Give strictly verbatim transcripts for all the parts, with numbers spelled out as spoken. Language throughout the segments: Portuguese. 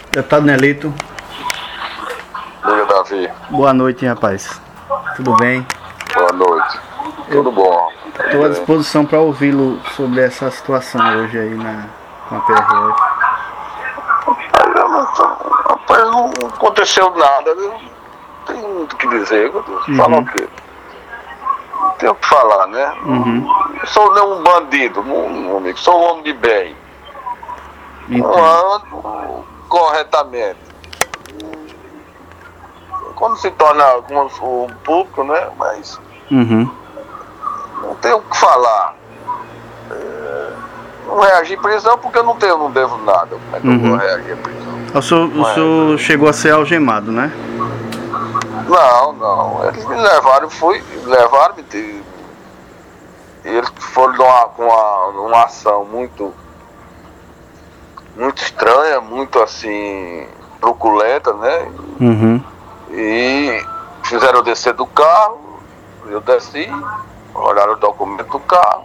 Deputado Nelito. Diga, Davi. Boa noite, rapaz. Tudo bem? Boa noite. Eu Tudo bom? Estou à disposição para ouvi-lo sobre essa situação hoje aí na, com a P R F. Rapaz, não aconteceu nada. Não tem muito o que dizer. Uhum. Falar o quê? Não tem o que falar, né? Uhum. Não sou nem um bandido, meu amigo. Sou um homem de bem. Entendo. Ando corretamente. Quando se torna como o público, né? Mas Uhum. não tenho o que falar. É, não reagi à prisão porque eu não tenho, não devo nada. Como é que Uhum. eu vou reagir à prisão? O senhor, o Mas, senhor chegou a ser algemado, né? Não, não. Eles me levaram, fui, levaram-me. E eles foram de uma, com uma, uma ação muito, muito estranha, muito assim, truculenta, né? Uhum. E fizeram eu descer do carro, eu desci, olharam o documento do carro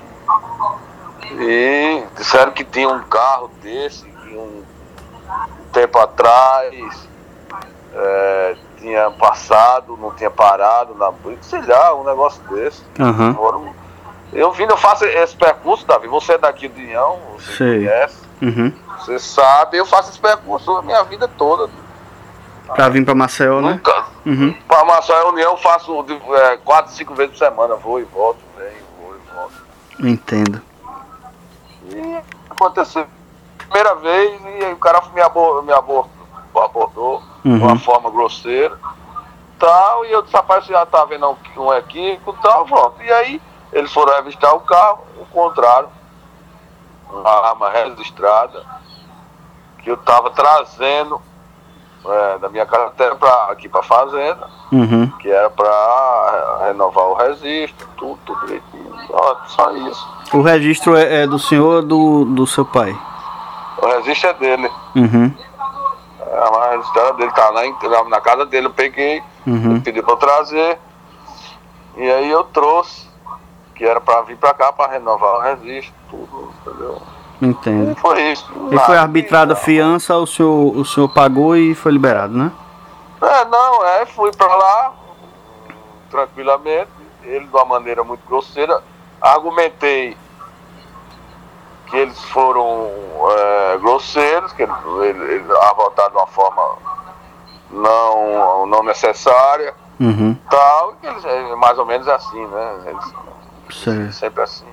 e disseram que tinha um carro desse, que um tempo atrás é, tinha passado, não tinha parado na sei lá, um negócio desse. Uhum. Foram, eu vim, eu faço esse percurso, Davi, você é daqui do União, você Sei. conhece, Uhum. você sabe, eu faço esse percurso a minha vida toda. Pra vir pra Maceió, né? Nunca. Uhum. Para Maceió União eu faço é, quatro, cinco vezes por semana, vou e volto, venho, vou e volto. Entendo. E aconteceu a primeira vez e aí o cara me abordou, me abordou, abordou Uhum. de uma forma grosseira, tal, e eu disse, rapaz, você já tá vendo um, um equívoco, tal, pronto. E aí eles foram revistar o carro, encontraram uma arma registrada que eu tava trazendo É, da minha carteira pra, aqui pra fazenda, Uhum. que era pra renovar o registro, tudo, tudo direitinho, só, só isso. O registro é, é do senhor ou do, do seu pai? O registro é dele, Uhum. é, a registrada dele tá lá em, na casa dele, eu peguei, Uhum. ele pediu pra eu trazer, e aí eu trouxe, que era pra vir pra cá pra renovar o registro, tudo, entendeu? Entendo. E foi isso. E foi arbitrada a fiança, o senhor, o senhor pagou e foi liberado, né? É, não, é, fui pra lá, tranquilamente, ele de uma maneira muito grosseira, argumentei que eles foram é, grosseiros, que eles, eles, eles votaram de uma forma não, não necessária, Uhum. tal, que eles, é mais ou menos assim, né? Eles, Certo. sempre assim.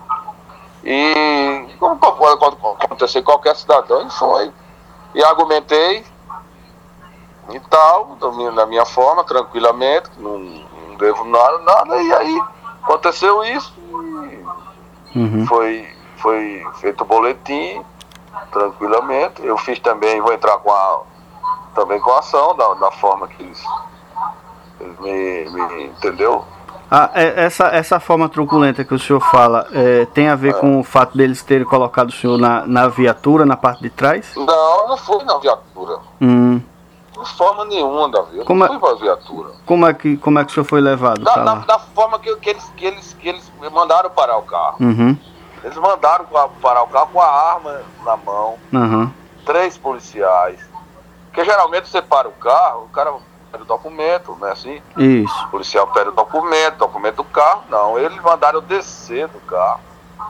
E como pode acontecer qualquer cidadão, e foi. E argumentei e tal, da minha, da minha forma, tranquilamente, não, não devo nada, nada, e aí aconteceu isso e Uhum. foi, foi feito o boletim, tranquilamente. Eu fiz também, vou entrar com a, também com a ação, da, da forma que eles, eles me, me entendeu? Ah, é, essa, essa forma truculenta que o senhor fala é, tem a ver É. com o fato deles terem colocado o senhor na, na viatura, na parte de trás? Não, não fui na viatura. Hum. De forma nenhuma, Davi. Eu Como não é- fui pra viatura. Como é que, como é que o senhor foi levado Da, pra da, lá? da forma que, que, eles, que, eles, que eles mandaram parar o carro. Uhum. Eles mandaram pa- parar o carro com a arma na mão, Uhum. três policiais. Porque geralmente você para o carro, o cara pede o documento, né? Assim, Isso. o policial pede o documento, documento do carro. Não, eles mandaram eu descer do carro,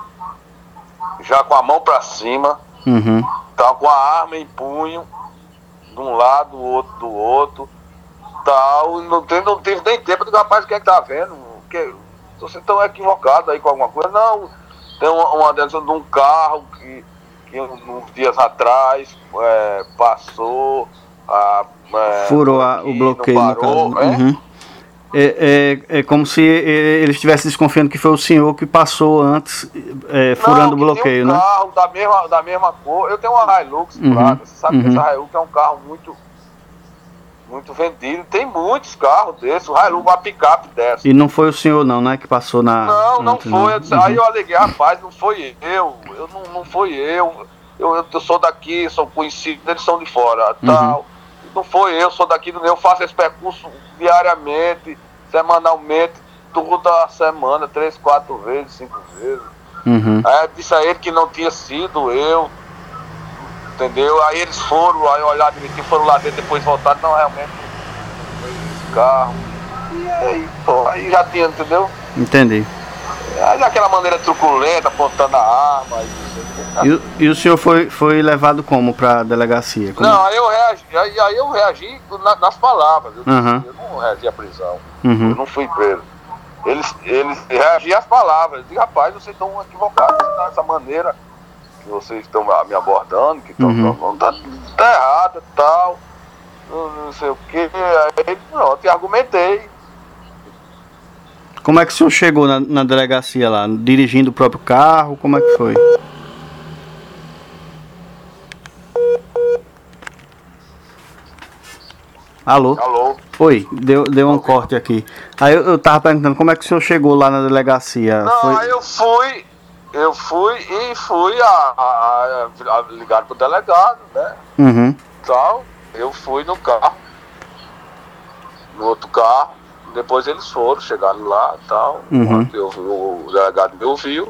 já com a mão pra cima, Uhum. tava com a arma em punho, de um lado, do outro, do outro, tal, e não, tem, não teve nem tempo de rapaz, o que é que tá vendo? Que, vocês estão equivocados aí com alguma coisa? Não, tem uma, uma dessas de um carro que, que uns dias atrás é, passou, a, é, Furou a- aqui, o bloqueio, não no parou, caso. é? Uhum. É, é, é como se é, eles estivessem desconfiando que foi o senhor que passou antes, é, furando o Não, que bloqueio, tinha um né? carro da mesma, da mesma cor. Eu tenho uma Hilux Uhum, Prata. Você sabe que uhum. essa Hilux é um carro muito, muito vendido. Tem muitos carros desses. O Hilux, uma picape dessa. E não foi o senhor não, né, que passou na... Não, não antes, foi. Eu disse- Uhum. Aí eu aleguei, rapaz, não foi eu. Eu não, não foi eu. Eu, eu. eu sou daqui, sou conhecido, eles são de fora. Uhum. Tal. Não foi eu, sou daqui do. Eu faço esse percurso diariamente, semanalmente, toda semana, três, quatro vezes, cinco vezes. Uhum. Aí eu disse a ele que não tinha sido eu. entendeu? Aí eles foram, aí olharam direitinho, foram lá dentro, depois voltaram, não, realmente foi esse carro. E aí, pô, aí já tinha, entendeu? Entendi. Aí daquela maneira truculenta, apontando a arma. E, e, e o senhor foi, foi levado como pra delegacia? Como... Não, aí eu reagi, aí, aí eu reagi na, nas palavras, eu, uhum. eu não reagi à prisão, uhum. eu não fui preso. Eles, eles reagiam às palavras, e rapaz, vocês estão equivocados dessa maneira que vocês estão me abordando, que estão, uhum. não, tá, tá errado e tal, não, não sei o que, aí pronto, e argumentei. Como é que o senhor chegou na, na delegacia lá? Dirigindo o próprio carro? Como é que foi? Alô? Alô? Oi, deu, deu um corte aqui. Aí eu, eu tava perguntando como é que o senhor chegou lá na delegacia? Não, foi... aí eu fui, eu fui e fui a, a, a, a ligar pro delegado, né? Uhum. Tal, eu fui no carro, no outro carro, depois eles foram, chegaram lá e tal. Uhum. Eu, o delegado me ouviu.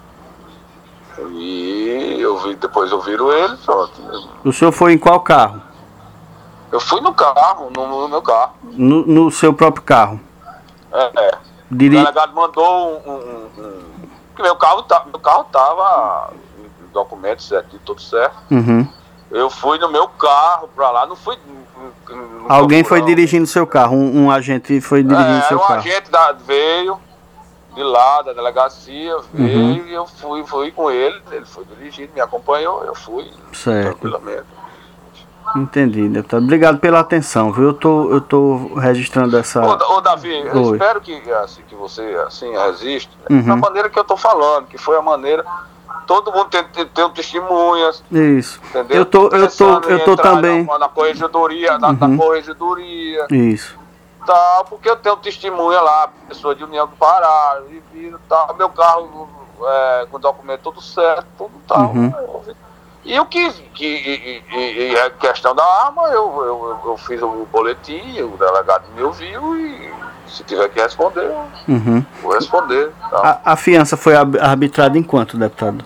E eu vi, depois ouviram ele, pronto. O senhor foi em qual carro? Eu fui no carro, no, no meu carro. No, no seu próprio carro? É, é. Diri... O delegado mandou um... um, um porque meu carro, tá, meu carro tava documentos certo, tudo certo. Uhum. Eu fui no meu carro pra lá, não fui... No Alguém foi dirigindo seu carro, um, um agente foi dirigindo é, seu um carro. Um agente da, veio de lá, da delegacia, veio uhum. e eu fui, fui com ele, ele foi dirigindo, me acompanhou, eu fui certo. Tranquilamente. Entendi, deputado. Obrigado pela atenção, viu? Eu tô, eu tô registrando essa... Ô, ô Davi, eu Oi. espero que, assim, que você assim, resiste, né? Uhum. Da maneira que eu tô falando, que foi a maneira... Todo mundo tem, tem, tem testemunhas. Isso. Entendeu? Eu tô, eu tô, eu tô também... Na, na corregedoria, na, uhum. na corregedoria. Isso. Tal, porque eu tenho testemunha lá, pessoa de União do Pará, e vira, tal, meu carro é, com o documento tudo certo, tudo tal. Uhum. E o que, que e, e, e a questão da arma, eu, eu, eu fiz o boletim, o delegado me ouviu e se tiver que responder, uhum. vou responder. A, a fiança foi arbitrada em quanto, deputado?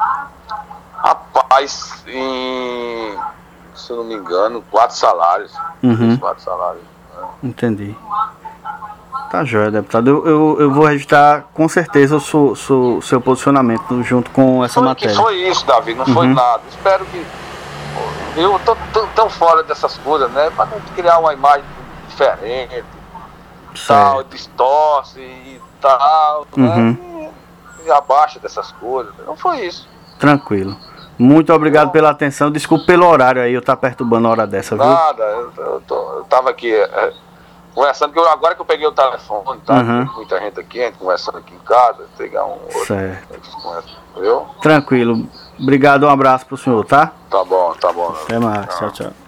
Rapaz, em, se eu não me engano, quatro salários. Uhum. Quatro salários. Né? Entendi. Tá joia, deputado. Eu, eu, eu vou registrar com certeza o seu, seu, seu posicionamento junto com essa foi, matéria. Que foi isso, Davi, não uhum. foi nada. Espero que... Eu tô tão, tão fora dessas coisas, né? Pra não criar uma imagem diferente, certo. Tal, distorce e tal, uhum. né? E, e abaixa dessas coisas. Não foi isso. Tranquilo. Muito obrigado eu... pela atenção. Desculpe pelo horário aí, eu estar perturbando a hora dessa, viu? Nada, eu, eu, tô, eu tava aqui... É, conversando, que eu, agora que eu peguei o telefone, tá? Uhum. Tem muita gente aqui, a gente conversando aqui em casa, pegar um outro. Certo. Viu? Tranquilo. Obrigado, um abraço pro senhor, tá? Tá bom, tá bom. Até mais, tchau, tchau.